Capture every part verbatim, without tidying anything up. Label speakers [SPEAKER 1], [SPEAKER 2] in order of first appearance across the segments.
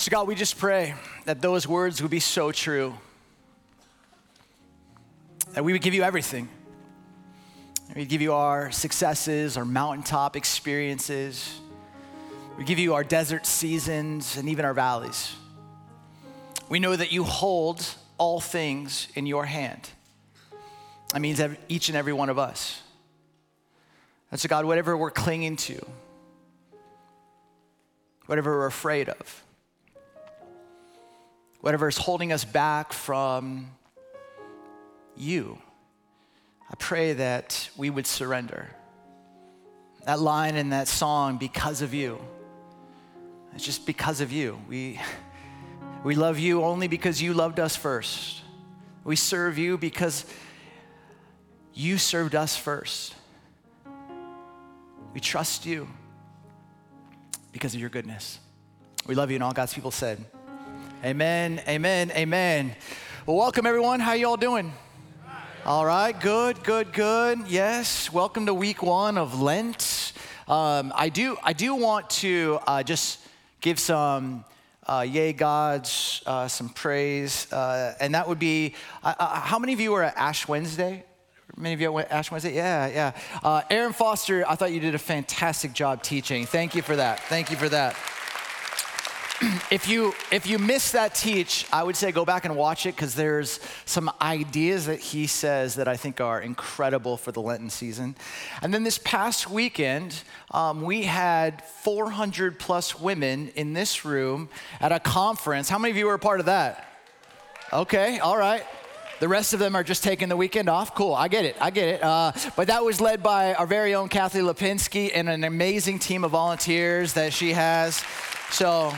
[SPEAKER 1] So God, we just pray that those words would be so true, that we would give you everything. We'd give you our successes, our mountaintop experiences. We give you our desert seasons and even our valleys. We know that you hold all things in your hand. That means every, each and every one of us. And so God, whatever we're clinging to, whatever we're afraid of, whatever is holding us back from you, I pray that we would surrender. That line in that song, because of you, it's just because of you. We, we love you only because you loved us first. We serve you because you served us first. We trust you because of your goodness. We love you, and all God's people said, amen, amen, amen. Well, welcome everyone. How you all doing? All right, good, good, good. Yes, welcome to week one of Lent. Um, I do, I do want to uh, just give some uh, yay gods uh, some praise, uh, and that would be. Uh, uh, how many of you were at Ash Wednesday? Many of you at Ash Wednesday? Yeah, yeah. Uh, Aaron Foster, I thought you did a fantastic job teaching. Thank you for that. Thank you for that. If you if you missed that teach, I would say go back and watch it because there's some ideas that he says that I think are incredible for the Lenten season. And then this past weekend, um, we had four hundred plus women in this room at a conference. How many of you were a part of that? Okay, all right. The rest of them are just taking the weekend off. Cool, I get it, I get it. Uh, but that was led by our very own Kathy Lipinski and an amazing team of volunteers that she has. So...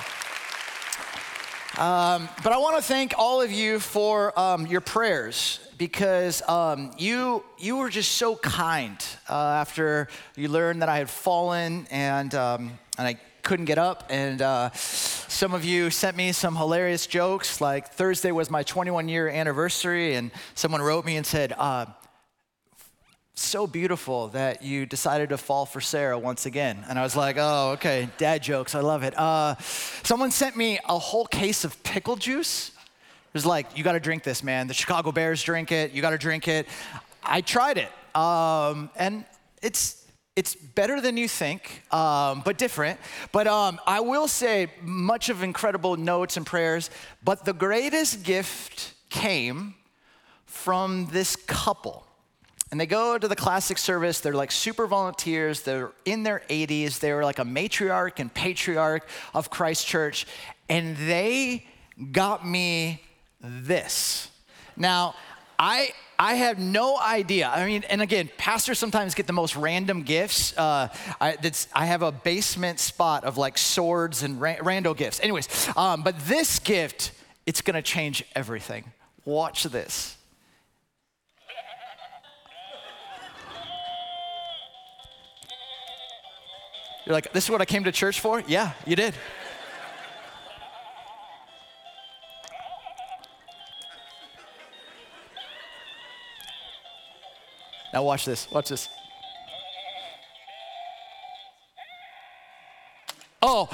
[SPEAKER 1] Um, but I want to thank all of you for um, your prayers because um, you you were just so kind uh, after you learned that I had fallen and um, and I couldn't get up. And uh, some of you sent me some hilarious jokes. Like Thursday was my twenty-one year anniversary, and someone wrote me and said, uh, "So beautiful that you decided to fall for Sarah once again." And I was like, oh, okay, dad jokes, I love it. Uh, someone sent me a whole case of pickle juice. It was like, you gotta drink this, man. The Chicago Bears drink it, you gotta drink it. I tried it, um, and it's it's better than you think, um, but different. But um, I will say, much of incredible notes and prayers, but the greatest gift came from this couple. And they go to the classic service. They're like super volunteers. They're in their eighties. They were like a matriarch and patriarch of Christ Church. And they got me this. Now, I I have no idea. I mean, and again, pastors sometimes get the most random gifts. Uh, I, that's, I have a basement spot of like swords and ra- rando gifts. Anyways, um, but this gift, it's going to change everything. Watch this. You're like, this is what I came to church for? Yeah, you did. Now watch this, watch this. Oh,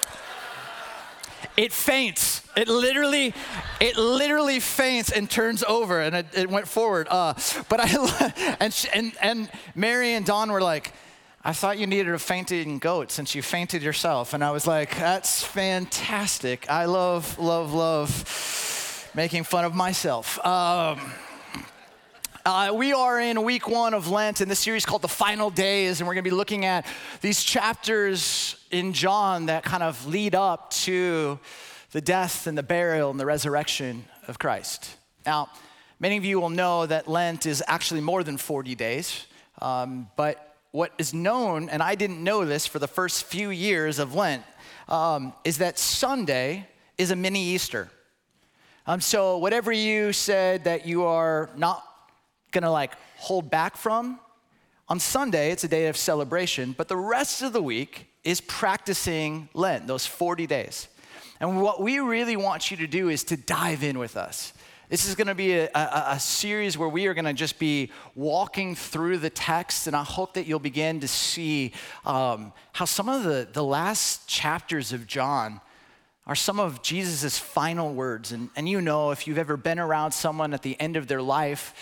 [SPEAKER 1] it faints. It literally, it literally faints and turns over, and it, it went forward. Uh, but I, and, she, and and Mary and Dawn were like, I thought you needed a fainting goat since you fainted yourself. And I was like, that's fantastic. I love, love, love making fun of myself. Um, uh, we are in week one of Lent in this series called The Final Days, and we're going to be looking at these chapters in John that kind of lead up to the death and the burial and the resurrection of Christ. Now, many of you will know that Lent is actually more than forty days, um, but what is known, and I didn't know this for the first few years of Lent, um, is that Sunday is a mini Easter. Um, so whatever you said that you are not gonna like hold back from, on Sunday it's a day of celebration, but the rest of the week is practicing Lent, those forty days. And what we really want you to do is to dive in with us. This is going to be a, a, a series where we are going to just be walking through the text, and I hope that you'll begin to see um, how some of the, the last chapters of John are some of Jesus' final words. And, and you know, if you've ever been around someone at the end of their life,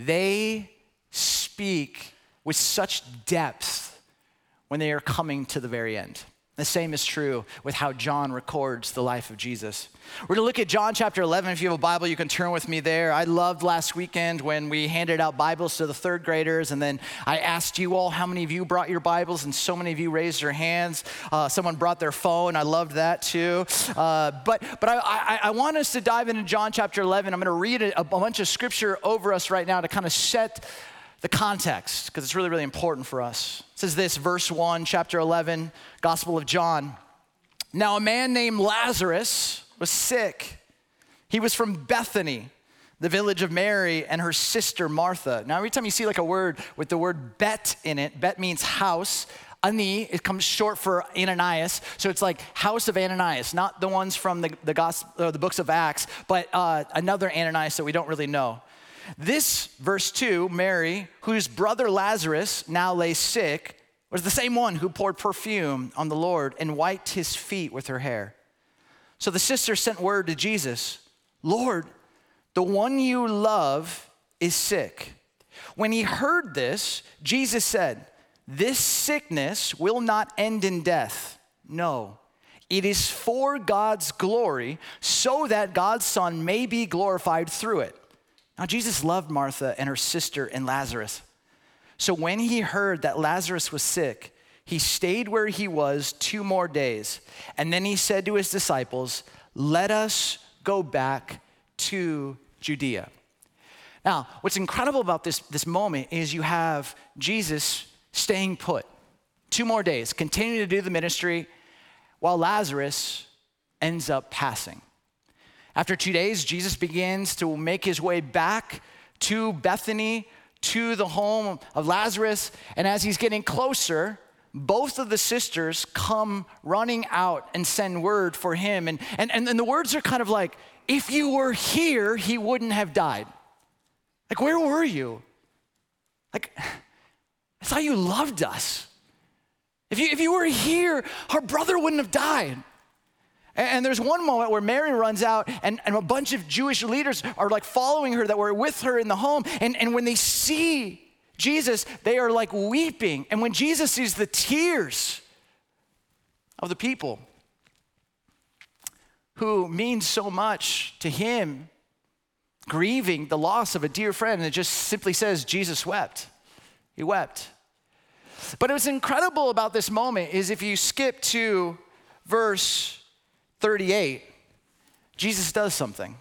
[SPEAKER 1] they speak with such depth when they are coming to the very end. The same is true with how John records the life of Jesus. We're gonna look at John chapter eleven. If you have a Bible, you can turn with me there. I loved last weekend when we handed out Bibles to the third graders, and then I asked you all how many of you brought your Bibles, and so many of you raised your hands. Uh, someone brought their phone. I loved that too. Uh, but but I, I, I want us to dive into John chapter eleven. I'm gonna read a, a bunch of scripture over us right now to kind of set the context, because it's really, really important for us. It says this, verse one, chapter eleven, Gospel of John. Now a man named Lazarus was sick. He was from Bethany, the village of Mary and her sister Martha. Now every time you see like a word with the word bet in it, bet means house. Ani, it comes short for Ananias, so it's like house of Ananias, not the ones from the, the, gospel, uh, the books of Acts, but uh, another Ananias that we don't really know. This, verse two, Mary, whose brother Lazarus now lay sick, was the same one who poured perfume on the Lord and wiped his feet with her hair. So the sister sent word to Jesus, Lord, the one you love is sick. When he heard this, Jesus said, this sickness will not end in death. No, it is for God's glory, so that God's Son may be glorified through it. Now, Jesus loved Martha and her sister and Lazarus. So when he heard that Lazarus was sick, he stayed where he was two more days. And then he said to his disciples, let us go back to Judea. Now, what's incredible about this, this moment is you have Jesus staying put. Two more days, continuing to do the ministry, while Lazarus ends up passing. After two days, Jesus begins to make his way back to Bethany, to the home of Lazarus. And as he's getting closer, both of the sisters come running out and send word for him. And, and, and, and the words are kind of like, if you were here, he wouldn't have died. Like, where were you? Like, I thought you loved us. If you, if you were here, our brother wouldn't have died. And there's one moment where Mary runs out and, and a bunch of Jewish leaders are like following her that were with her in the home. And, and when they see Jesus, they are like weeping. And when Jesus sees the tears of the people who mean so much to him, grieving the loss of a dear friend, and it just simply says, Jesus wept. He wept. But what's incredible about this moment is if you skip to verse thirty-eight, Jesus does something.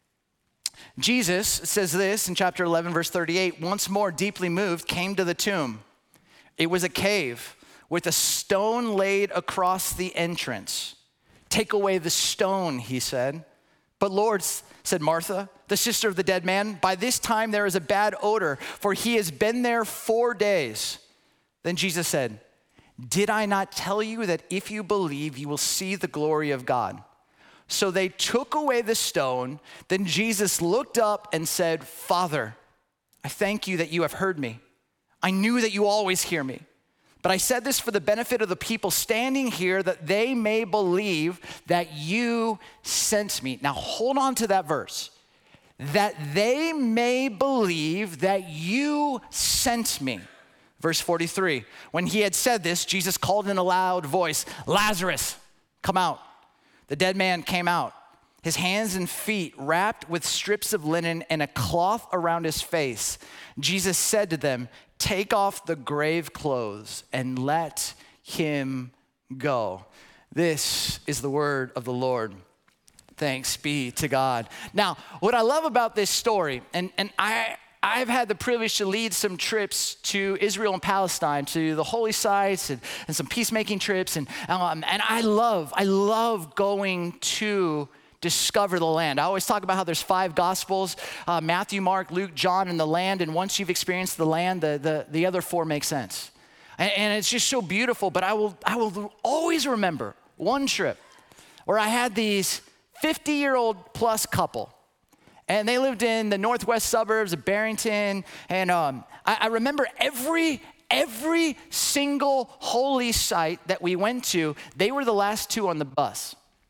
[SPEAKER 1] Jesus says this in chapter eleven, verse thirty-eight, once more deeply moved, came to the tomb. It was a cave with a stone laid across the entrance. Take away the stone, he said. But Lord, said Martha, the sister of the dead man, by this time there is a bad odor, for he has been there four days. Then Jesus said, did I not tell you that if you believe, you will see the glory of God? So they took away the stone. Then Jesus looked up and said, Father, I thank you that you have heard me. I knew that you always hear me. But I said this for the benefit of the people standing here, that they may believe that you sent me. Now hold on to that verse. That they may believe that you sent me. Verse forty-three, when he had said this, Jesus called in a loud voice, Lazarus, come out. The dead man came out, his hands and feet wrapped with strips of linen and a cloth around his face. Jesus said to them, take off the grave clothes and let him go. This is the word of the Lord. Thanks be to God. Now, what I love about this story, and, and I... I've had the privilege to lead some trips to Israel and Palestine, to the holy sites and, and some peacemaking trips. And, um, and I love, I love going to discover the land. I always talk about how there's five gospels, uh, Matthew, Mark, Luke, John, and the land. And once you've experienced the land, the, the, the other four make sense. And, and it's just so beautiful. But I will, I will always remember one trip where I had these fifty-year-old plus couple. And they lived in the northwest suburbs of Barrington. And um, I, I remember every, every single holy site that we went to, they were the last two on the bus.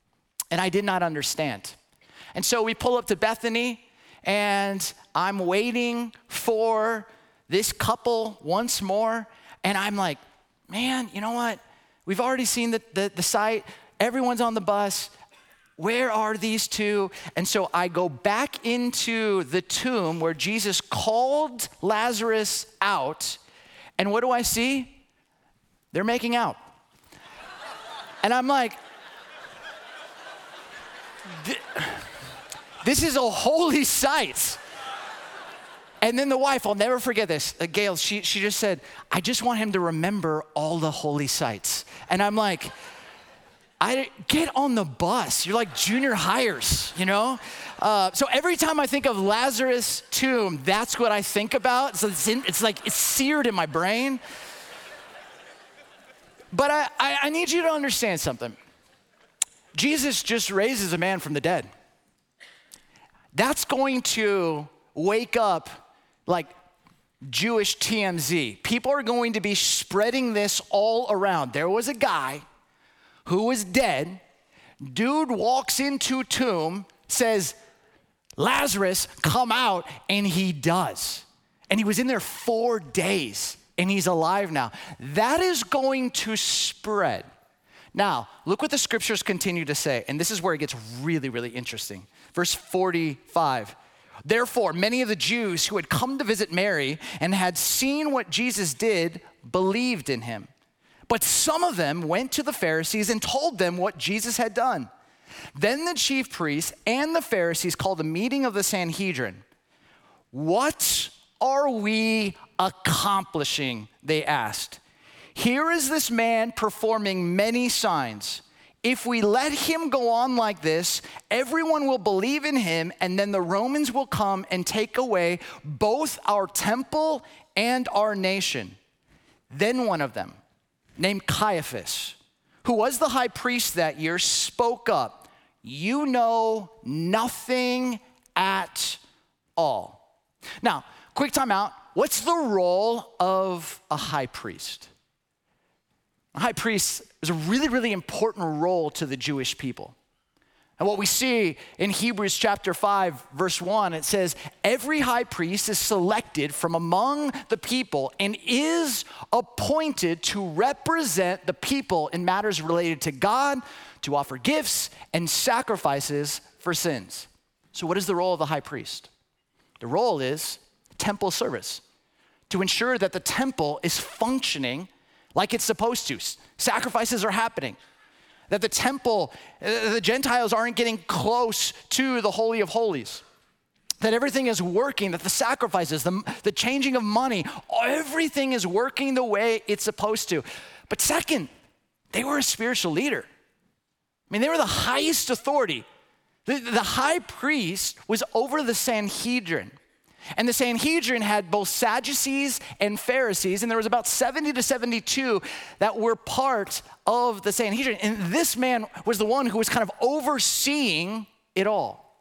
[SPEAKER 1] And I did not understand. And so we pull up to Bethany, and I'm waiting for this couple once more. And I'm like, man, you know what? We've already seen the, the, the site. Everyone's on the bus. Where are these two? And so I go back into the tomb where Jesus called Lazarus out. And what do I see? They're making out. And I'm like, this is a holy sight. And then the wife, I'll never forget this, uh, Gail, she, she just said, I just want him to remember all the holy sights. And I'm like, I get on the bus. You're like junior hires, you know? Uh, so every time I think of Lazarus' tomb, that's what I think about. So it's, in, it's like, it's seared in my brain. But I, I, I need you to understand something. Jesus just raises a man from the dead. That's going to wake up like Jewish T M Z. People are going to be spreading this all around. There was a guy who was dead. Dude walks into tomb, says, Lazarus, come out, and he does. And he was in there four days, and he's alive now. That is going to spread. Now, look what the scriptures continue to say, and this is where it gets really, really interesting. Verse forty-five. Therefore, many of the Jews who had come to visit Mary and had seen what Jesus did believed in him. But some of them went to the Pharisees and told them what Jesus had done. Then the chief priests and the Pharisees called a meeting of the Sanhedrin. What are we accomplishing? They asked. Here is this man performing many signs. If we let him go on like this, everyone will believe in him, and then the Romans will come and take away both our temple and our nation. Then one of them, named Caiaphas, who was the high priest that year, spoke up. You know nothing at all. Now, quick time out. What's the role of a high priest? A high priest is a really, really important role to the Jewish people. And what we see in Hebrews chapter five, verse one, it says, every high priest is selected from among the people and is appointed to represent the people in matters related to God, to offer gifts and sacrifices for sins. So what is the role of the high priest? The role is temple service, to ensure that the temple is functioning like it's supposed to. Sacrifices are happening. That the temple, the Gentiles aren't getting close to the Holy of Holies. That everything is working, that the sacrifices, the, the changing of money, everything is working the way it's supposed to. But second, they were a spiritual leader. I mean, they were the highest authority. The, the high priest was over the Sanhedrin. And the Sanhedrin had both Sadducees and Pharisees, and there was about seventy to seventy-two that were part of the Sanhedrin. And this man was the one who was kind of overseeing it all.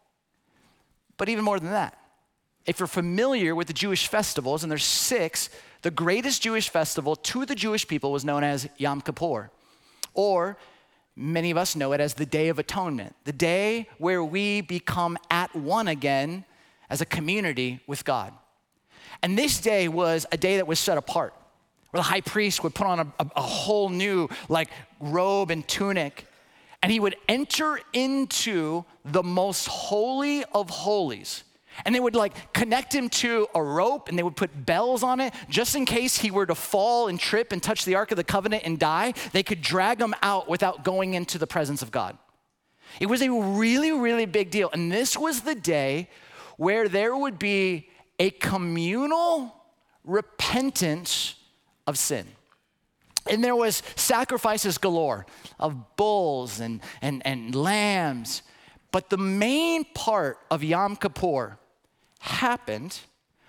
[SPEAKER 1] But even more than that, if you're familiar with the Jewish festivals, and there's six, the greatest Jewish festival to the Jewish people was known as Yom Kippur, or many of us know it as the Day of Atonement, the day where we become at one again as a community with God. And this day was a day that was set apart, where the high priest would put on a, a, a whole new like robe and tunic, and he would enter into the most holy of holies. And they would like connect him to a rope, and they would put bells on it just in case he were to fall and trip and touch the Ark of the Covenant and die. They could drag him out without going into the presence of God. It was a really, really big deal. And this was the day where there would be a communal repentance of sin. And there was sacrifices galore of bulls and, and, and lambs. But the main part of Yom Kippur happened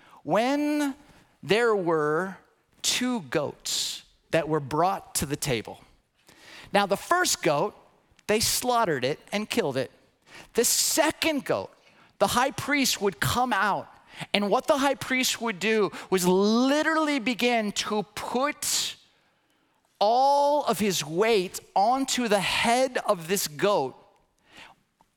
[SPEAKER 1] when there were two goats that were brought to the table. Now, the first goat, they slaughtered it and killed it. The second goat, the high priest would come out, and what the high priest would do was literally begin to put all of his weight onto the head of this goat,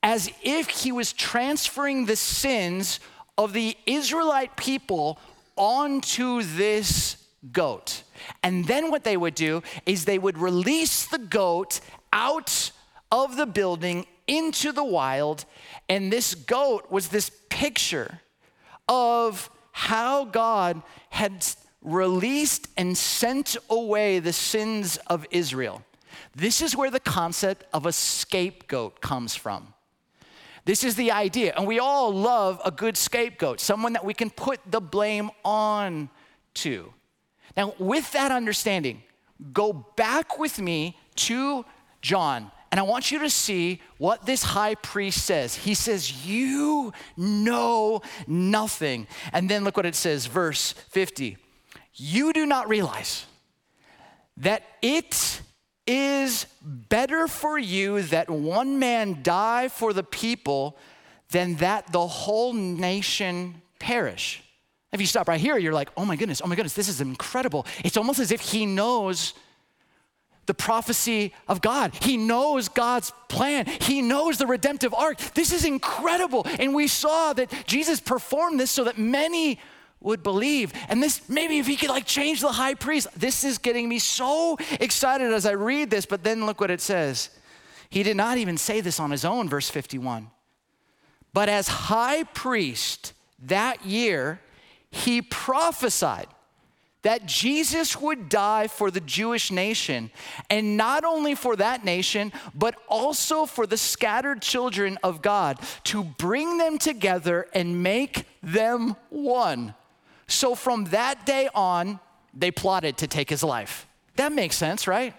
[SPEAKER 1] as if he was transferring the sins of the Israelite people onto this goat. And then what they would do is they would release the goat out of the building into the wild. And this goat was this picture of how God had released and sent away the sins of Israel. This is where the concept of a scapegoat comes from. This is the idea, and we all love a good scapegoat, someone that we can put the blame on to. Now, with that understanding, go back with me to John, and I want you to see what this high priest says. He says, you know nothing. And then look what it says, verse fifty. You do not realize that it is better for you that one man die for the people than that the whole nation perish. If you stop right here, you're like, oh my goodness, oh my goodness, this is incredible. It's almost as if he knows the prophecy of God. He knows God's plan. He knows the redemptive arc. This is incredible. And we saw that Jesus performed this so that many would believe. And this, maybe if he could like change the high priest, this is getting me so excited as I read this, but then look what it says. He did not even say this on his own, verse fifty-one. But as high priest that year, he prophesied that Jesus would die for the Jewish nation, and not only for that nation, but also for the scattered children of God, to bring them together and make them one. So from that day on, they plotted to take his life. That makes sense, right?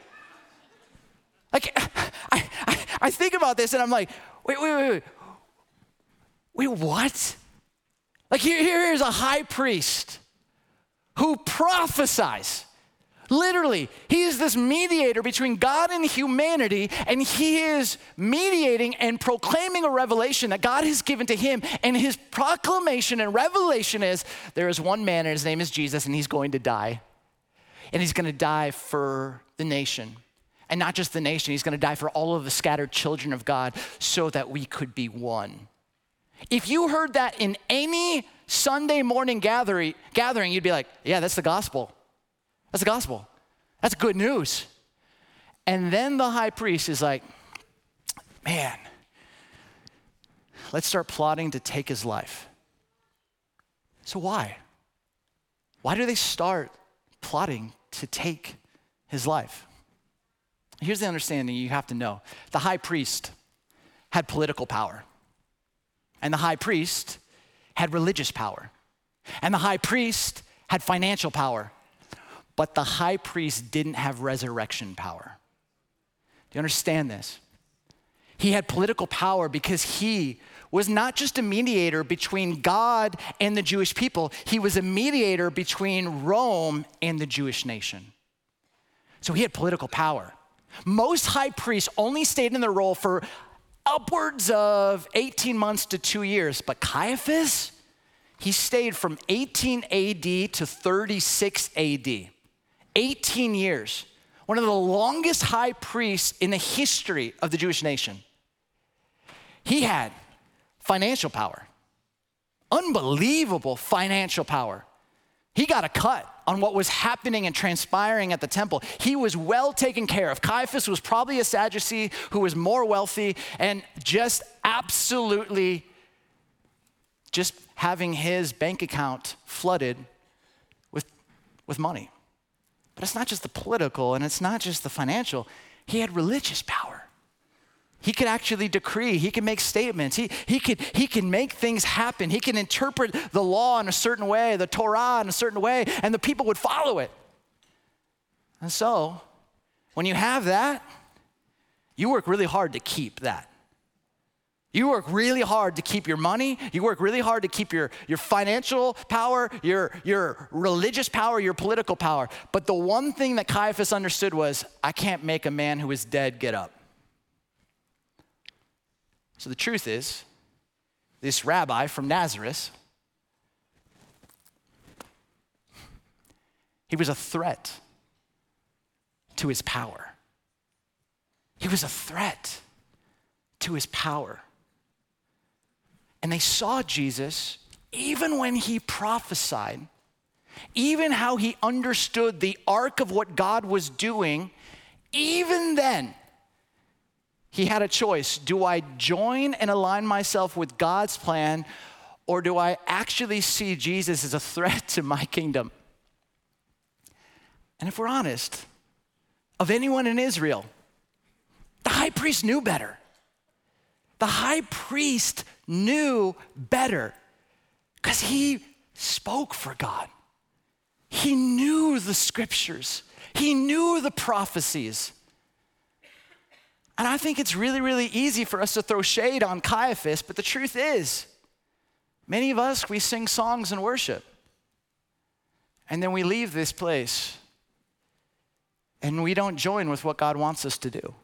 [SPEAKER 1] Like, I, I, I think about this and I'm like, wait, wait, wait, wait. Wait, what? Like here, here is a high priest who prophesies. Literally, he is this mediator between God and humanity, and he is mediating and proclaiming a revelation that God has given to him. And his proclamation and revelation is, there is one man and his name is Jesus, and he's going to die. And he's going to die for the nation. And not just the nation, he's going to die for all of the scattered children of God so that we could be one. If you heard that in any Sunday morning gathering, gathering, you'd be like, yeah, that's the gospel. That's the gospel. That's good news. And then the high priest is like, man, let's start plotting to take his life. So why? Why do they start plotting to take his life? Here's the understanding you have to know. The high priest had political power. And the high priest had religious power. And the high priest had financial power. But the high priest didn't have resurrection power. Do you understand this? He had political power because he was not just a mediator between God and the Jewish people. He was a mediator between Rome and the Jewish nation. So he had political power. Most high priests only stayed in their role for upwards of eighteen months to two years. But Caiaphas, he stayed from eighteen A D to thirty-six A D. eighteen years. One of the longest high priests in the history of the Jewish nation. He had financial power. Unbelievable financial power. He got a cut on what was happening and transpiring at the temple. He was well taken care of. Caiaphas was probably a Sadducee who was more wealthy and just absolutely just having his bank account flooded with, with money. But it's not just the political and it's not just the financial. He had religious power. He could actually decree, he can make statements, he, he, could, he can make things happen. He can interpret the law in a certain way, the Torah in a certain way, and the people would follow it. And so, when you have that, you work really hard to keep that. You work really hard to keep your money. You work really hard to keep your, your financial power, your, your religious power, your political power. But the one thing that Caiaphas understood was, I can't make a man who is dead get up. So the truth is, this rabbi from Nazareth, he was a threat to his power. He was a threat to his power. and they saw Jesus, even when he prophesied, even how he understood the arc of what God was doing, even then, he had a choice. Do I join and align myself with God's plan, or do I actually see Jesus as a threat to my kingdom? And if we're honest, of anyone in Israel, the high priest knew better. The high priest knew better because he spoke for God. He knew the scriptures. He knew the prophecies. And I think it's really, really easy for us to throw shade on Caiaphas, but the truth is, many of us, we sing songs and worship. And then we leave this place and we don't join with what God wants us to do.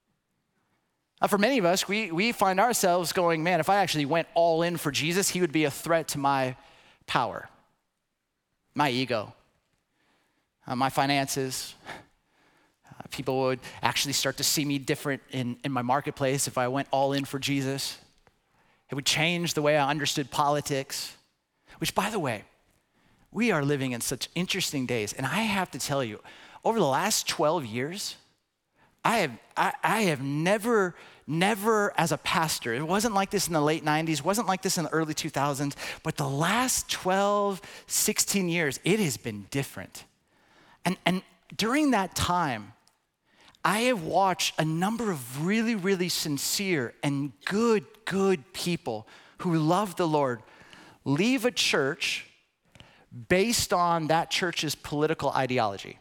[SPEAKER 1] Now, for many of us, we, we find ourselves going, man, if I actually went all in for Jesus, he would be a threat to my power, my ego, uh, my finances. Uh, people would actually start to see me different in, in my marketplace if I went all in for Jesus. It would change the way I understood politics, which, by the way, we are living in such interesting days. And I have to tell you, over the last twelve years, I have, I, I have never, never as a pastor, it wasn't like this in the late nineties, wasn't like this in the early two thousands, but the last twelve, sixteen years, it has been different. And, and during that time, I have watched a number of really, really sincere and good, good people who love the Lord leave a church based on that church's political ideology.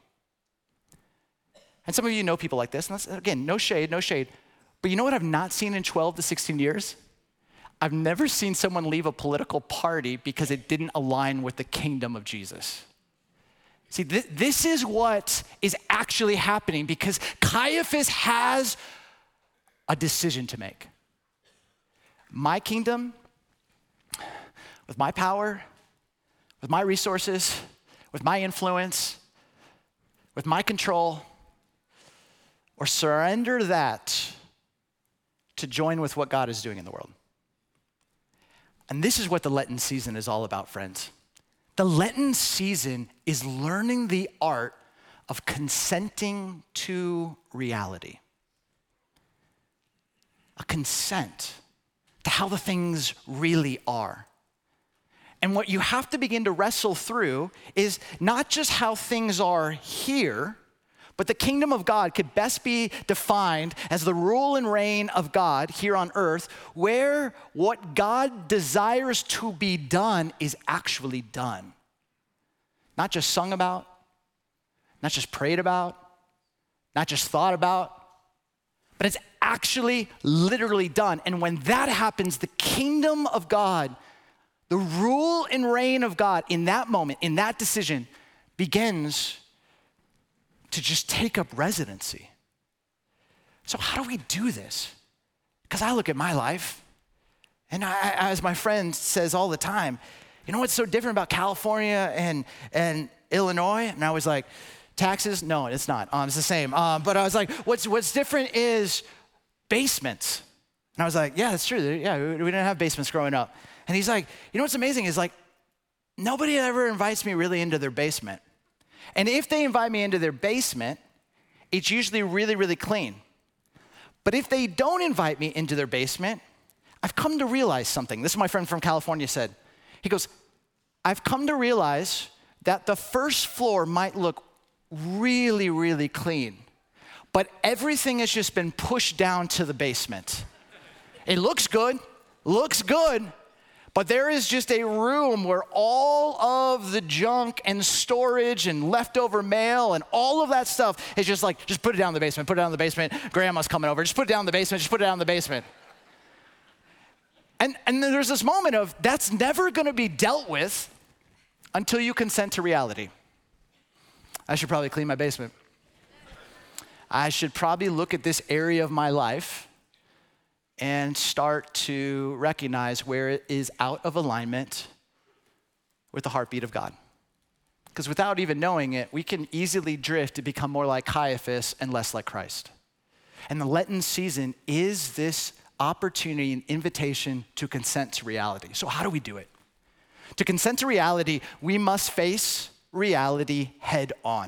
[SPEAKER 1] And some of you know people like this, and that's, again, no shade, no shade. But you know what I've not seen in twelve to sixteen years? I've never seen someone leave a political party because it didn't align with the kingdom of Jesus. See, th- this is what is actually happening because Caiaphas has a decision to make. My kingdom, with my power, with my resources, with my influence, with my control, or surrender that to join with what God is doing in the world. And this is what the Lenten season is all about, friends. The Lenten season is learning the art of consenting to reality. A consent to how the things really are. And what you have to begin to wrestle through is not just how things are here, but the kingdom of God could best be defined as the rule and reign of God here on earth, where what God desires to be done is actually done. Not just sung about, not just prayed about, not just thought about, but it's actually literally done. And when that happens, the kingdom of God, the rule and reign of God in that moment, in that decision, begins to just take up residency. So how do we do this? Because I look at my life, and I, as my friend says all the time, you know what's so different about California and, and Illinois? And I was like, taxes? No, it's not. Um, it's the same. Um, but I was like, what's what's different is basements. And I was like, yeah, that's true. Yeah, we, we didn't have basements growing up. And he's like, you know what's amazing is like, nobody ever invites me really into their basement. And if they invite me into their basement, it's usually really, really clean. But if they don't invite me into their basement, I've come to realize something. This is what my friend from California said. He goes, I've come to realize that the first floor might look really, really clean, but everything has just been pushed down to the basement. It looks good, looks good, but there is just a room where all of the junk and storage and leftover mail and all of that stuff is just like, just put it down in the basement, put it down in the basement. Grandma's coming over, just put it down in the basement, just put it down in the basement. And, and then there's this moment of, that's never gonna be dealt with until you consent to reality. I should probably clean my basement. I should probably look at this area of my life and start to recognize where it is out of alignment with the heartbeat of God. Because without even knowing it, we can easily drift to become more like Caiaphas and less like Christ. And the Lenten season is this opportunity, an invitation to consent to reality. So how do we do it? To consent to reality, we must face reality head on.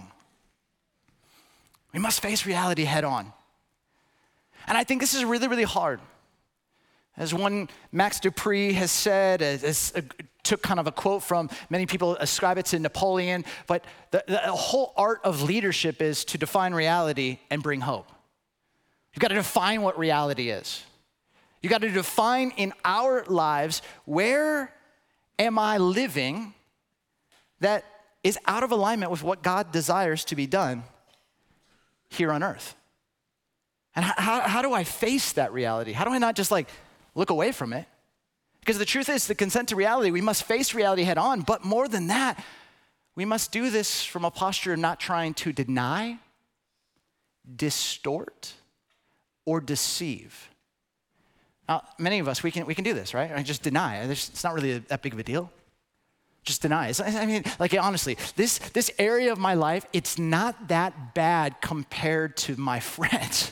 [SPEAKER 1] We must face reality head on. And I think this is really, really hard. As one Max Dupree has said, as, as a, took kind of a quote from, many people ascribe it to Napoleon, but the, the whole art of leadership is to define reality and bring hope. You've got to define what reality is. You've got to define in our lives, where am I living that is out of alignment with what God desires to be done here on earth? And how, how do I face that reality? How do I not just like look away from it? Because the truth is, to consent to reality, we must face reality head on. But more than that, we must do this from a posture of not trying to deny, distort, or deceive. Now, many of us, we can we can do this, right? I just deny. It's not really that big of a deal. Just deny. It's, I mean, like honestly, this, this area of my life, it's not that bad compared to my friends.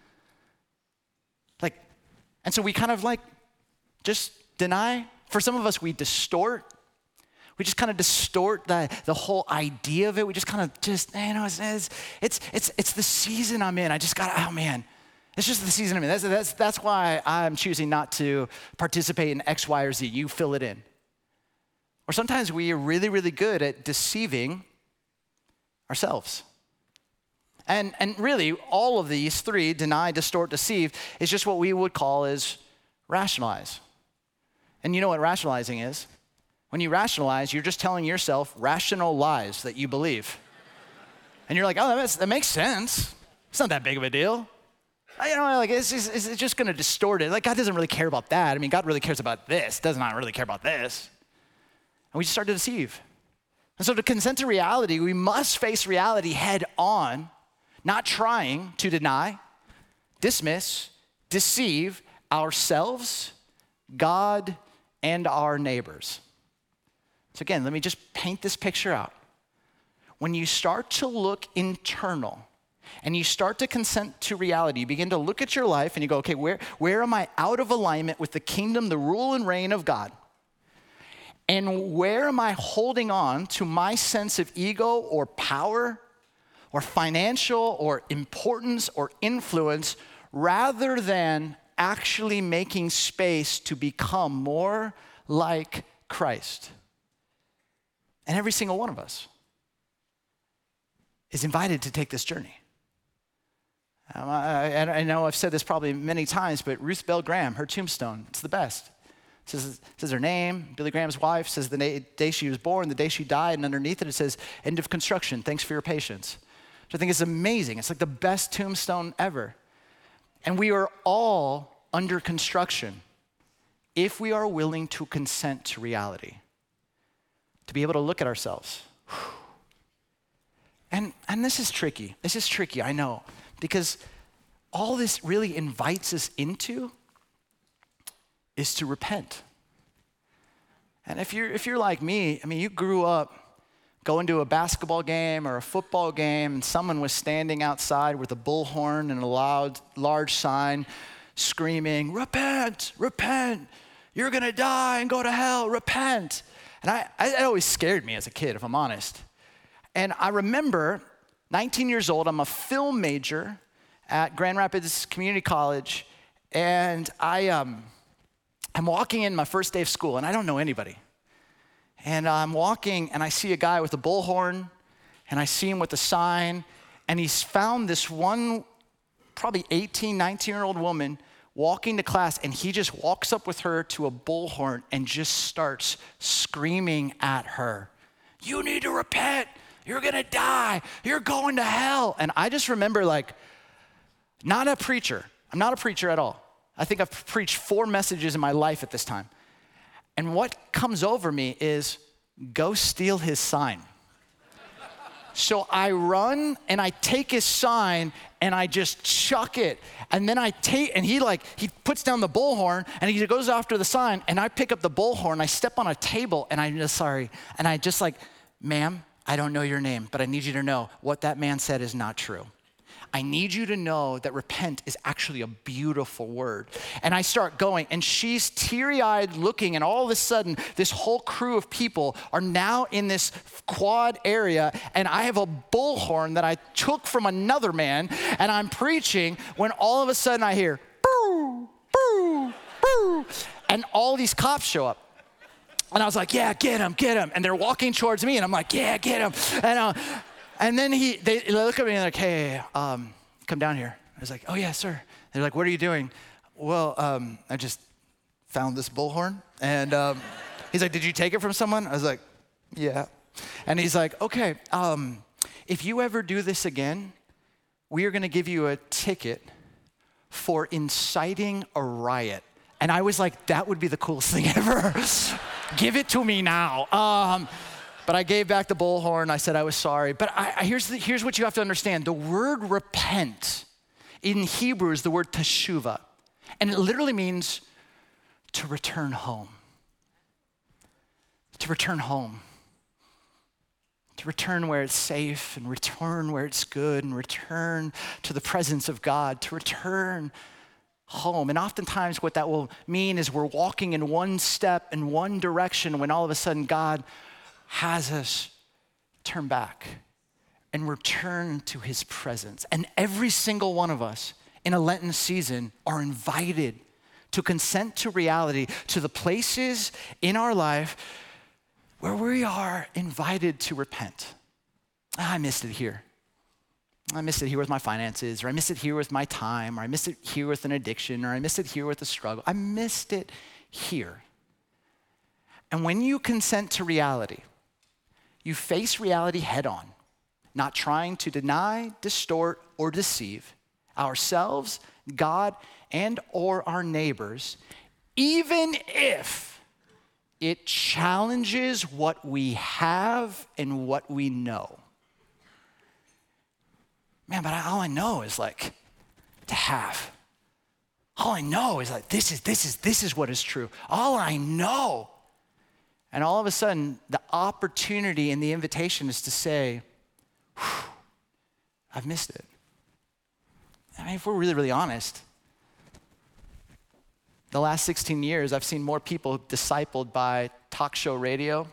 [SPEAKER 1] Like, and so we kind of like just deny. For some of us, we distort. We just kind of distort the, the whole idea of it. We just kind of just, you know, it's, it's, it's, it's, it's the season I'm in. I just got, oh man, it's just the season I'm in. That's, that's, that's why I'm choosing not to participate in X, Y, or Z. You fill it in. Or sometimes we are really, really good at deceiving ourselves. And, and really, all of these three, deny, distort, deceive, is just what we would call as rationalize. And you know what rationalizing is? When you rationalize, you're just telling yourself rational lies that you believe. And you're like, oh, that makes, that makes sense. It's not that big of a deal. You know, like it's, it's, it's just going to distort it. Like God doesn't really care about that. I mean, God really cares about this. Does not really care about this. And we just start to deceive. And so to consent to reality, we must face reality head on, not trying to deny, dismiss, deceive ourselves, God, and our neighbors. So again, let me just paint this picture out. When you start to look internal and you start to consent to reality, you begin to look at your life and you go, okay, where, where am I out of alignment with the kingdom, the rule and reign of God? And where am I holding on to my sense of ego or power or financial or importance or influence rather than actually making space to become more like Christ? And every single one of us is invited to take this journey. Um, I, I know I've said this probably many times, but Ruth Bell Graham, her tombstone, it's the best. It says, says her name, Billy Graham's wife, says the na- day she was born, the day she died, and underneath it, it says, end of construction, thanks for your patience. So I think it's amazing. It's like the best tombstone ever. And we are all under construction if we are willing to consent to reality, to be able to look at ourselves. And, and this is tricky. This is tricky, I know, because all this really invites us into is to repent. And if you're if you're like me, I mean, you grew up going to a basketball game or a football game, and someone was standing outside with a bullhorn and a loud, large sign screaming, repent, repent, you're gonna die and go to hell, repent. And I, I it always scared me as a kid, if I'm honest. And I remember, nineteen years old, I'm a film major at Grand Rapids Community College, and I um I'm walking in my first day of school, and I don't know anybody. And I'm walking, and I see a guy with a bullhorn, and I see him with a sign, and he's found this one, probably eighteen, nineteen-year-old woman walking to class, and he just walks up with her to a bullhorn and just starts screaming at her, you need to repent, you're gonna die, you're going to hell. And I just remember, like, not a preacher. I'm not a preacher at all. I think I've preached four messages in my life at this time. And what comes over me is, go steal his sign. So I run and I take his sign and I just chuck it. And then I take, and he like, he puts down the bullhorn and he goes after the sign, and I pick up the bullhorn, I step on a table, and I'm just sorry. And I just like, ma'am, I don't know your name, but I need you to know what that man said is not true. I need you to know that repent is actually a beautiful word. And I start going, and she's teary-eyed looking, and all of a sudden, this whole crew of people are now in this quad area, and I have a bullhorn that I took from another man, and I'm preaching when all of a sudden I hear, boo, boo, boo, and all these cops show up. And I was like, yeah, get him, get him. And they're walking towards me, and I'm like, yeah, get him. And uh, and then he, they, they look at me and they're like, hey, um, come down here. I was like, oh yeah, sir. They're like, what are you doing? Well, um, I just found this bullhorn. And um, he's like, did you take it from someone? I was like, yeah. And he's like, okay, um, if you ever do this again, we are gonna give you a ticket for inciting a riot. And I was like, that would be the coolest thing ever. Give it to me now. Um, but I gave back the bullhorn. I said I was sorry. But I, I, here's, the, here's what you have to understand. The word repent in Hebrew is the word teshuvah. And it literally means to return home. To return home. To return where it's safe, and return where it's good, and return to the presence of God. To return home. And oftentimes what that will mean is we're walking in one step in one direction when all of a sudden God has us turn back and return to his presence. And every single one of us in a Lenten season are invited to consent to reality, to the places in our life where we are invited to repent. I missed it here. I missed it here with my finances, or I missed it here with my time, or I missed it here with an addiction, or I missed it here with a struggle. I missed it here. And when you consent to reality, you face reality head on, not trying to deny, distort, or deceive ourselves, God, and or our neighbors, even if it challenges what we have and what we know. Man, but I, all I know is like to have. All I know is like this is this is this is what is true. All I know. And all of a sudden, the opportunity and the invitation is to say, I've missed it. I mean, if we're really, really honest, the last sixteen years, I've seen more people discipled by talk show radio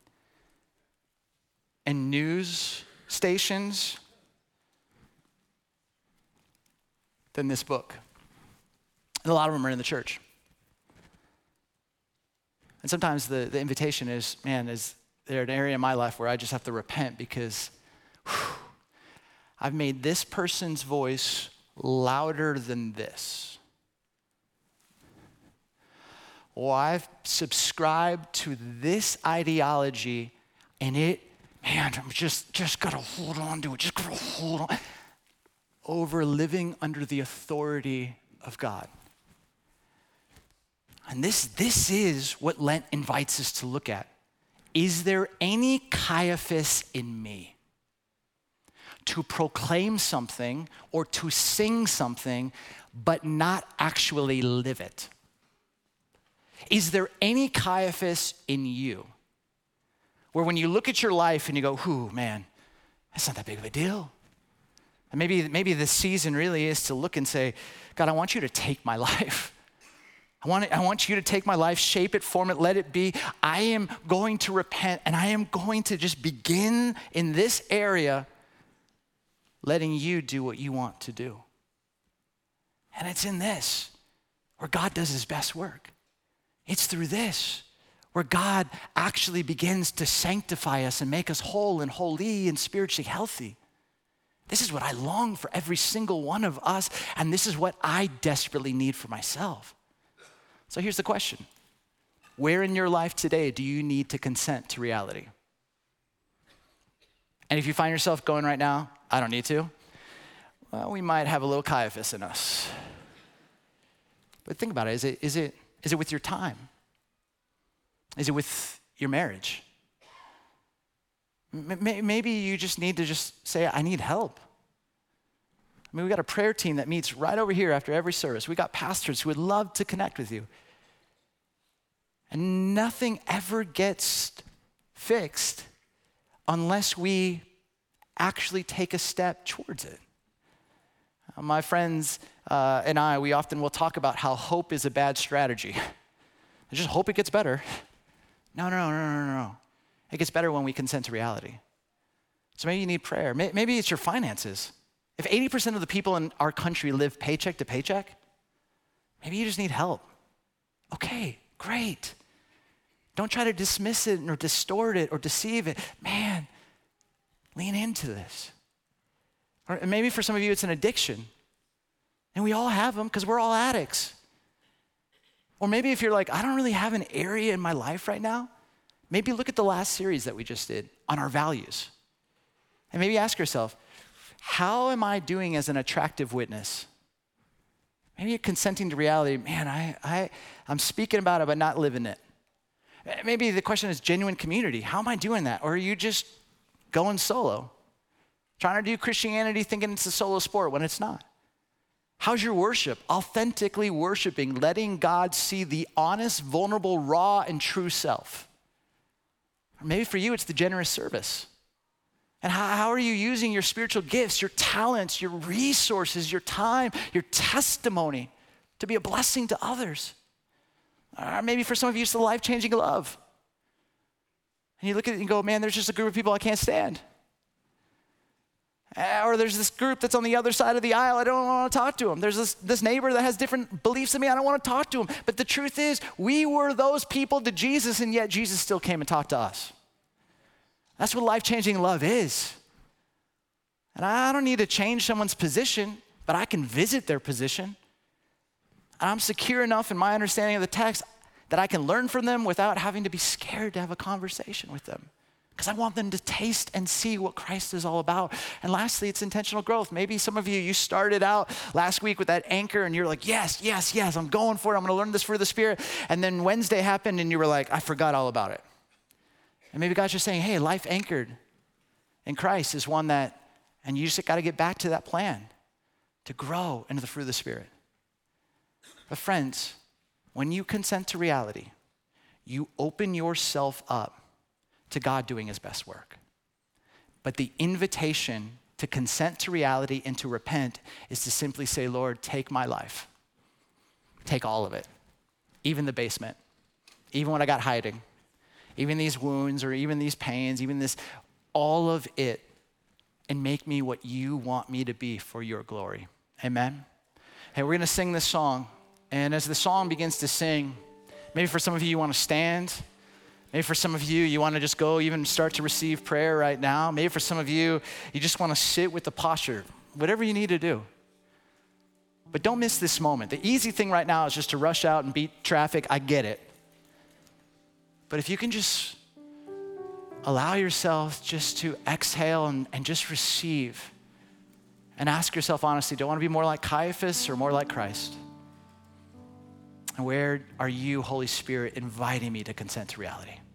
[SPEAKER 1] and news stations than this book. And a lot of them are in the church. And sometimes the, the invitation is, man, is there an area in my life where I just have to repent because whew, I've made this person's voice louder than this. Or I've subscribed to this ideology and it, man, I'm just, just gotta hold on to it, just gotta hold on. Over living under the authority of God. And this, this is what Lent invites us to look at. Is there any Caiaphas in me? To proclaim something or to sing something, but not actually live it? Is there any Caiaphas in you? Where when you look at your life and you go, whew, man, that's not that big of a deal. And maybe, maybe this season really is to look and say, God, I want you to take my life. I want, I want you to take my life, shape it, form it, let it be. I am going to repent, and I am going to just begin in this area letting you do what you want to do. And it's in this where God does his best work. It's through this where God actually begins to sanctify us and make us whole and holy and spiritually healthy. This is what I long for every single one of us, and this is what I desperately need for myself. So here's the question. Where in your life today do you need to consent to reality? And if you find yourself going right now, I don't need to, well, we might have a little Caiaphas in us. But think about it. Is it, is it, is it with your time? Is it with your marriage? Maybe you just need to just say, I need help. I mean, we got a prayer team that meets right over here after every service. We got pastors who would love to connect with you. And nothing ever gets fixed unless we actually take a step towards it. My friends uh, and I, we often will talk about how hope is a bad strategy. I just hope it gets better. No, no, no, no, no, no. It gets better when we consent to reality. So maybe you need prayer. Maybe it's your finances. If eighty percent of the people in our country live paycheck to paycheck, maybe you just need help. Okay, great. Don't try to dismiss it or distort it or deceive it. Man, lean into this. Or maybe for some of you, it's an addiction. And we all have them because we're all addicts. Or maybe if you're like, I don't really have an area in my life right now, maybe look at the last series that we just did on our values. And maybe ask yourself, how am I doing as an attractive witness? Maybe you're consenting to reality. Man, I, I, I'm speaking about it, but not living it. Maybe the question is genuine community. How am I doing that? Or are you just going solo? Trying to do Christianity thinking it's a solo sport when it's not. How's your worship? Authentically worshiping, letting God see the honest, vulnerable, raw, and true self. Or maybe for you, it's the generous service. And how, how are you using your spiritual gifts, your talents, your resources, your time, your testimony to be a blessing to others? Or maybe for some of you, it's the life-changing love. And you look at it and go, man, there's just a group of people I can't stand. Or there's this group that's on the other side of the aisle, I don't want to talk to them. There's this, this neighbor that has different beliefs than me, I don't want to talk to him. But the truth is, we were those people to Jesus, and yet Jesus still came and talked to us. That's what life-changing love is. And I don't need to change someone's position, but I can visit their position. And I'm secure enough in my understanding of the text that I can learn from them without having to be scared to have a conversation with them. Because I want them to taste and see what Christ is all about. And lastly, it's intentional growth. Maybe some of you, you started out last week with that anchor and you're like, yes, yes, yes, I'm going for it. I'm gonna learn this for the Spirit. And then Wednesday happened and you were like, I forgot all about it. And maybe God's just saying, hey, life anchored in Christ is one that, and you just gotta get back to that plan to grow into the fruit of the Spirit. But friends, when you consent to reality, you open yourself up to God doing his best work. But the invitation to consent to reality and to repent is to simply say, Lord, take my life. Take all of it. Even the basement. Even what I got hiding. Even these wounds or even these pains, even this, all of it, and make me what you want me to be for your glory. Amen? Hey, we're gonna sing this song. And as the song begins to sing, maybe for some of you, you wanna stand. Maybe for some of you, you want to just go even start to receive prayer right now. Maybe for some of you, you just want to sit with the posture, whatever you need to do. But don't miss this moment. The easy thing right now is just to rush out and beat traffic. I get it. But if you can just allow yourself just to exhale and, and just receive and ask yourself honestly, do I want to be more like Caiaphas or more like Christ? And where are you, Holy Spirit, inviting me to consent to reality?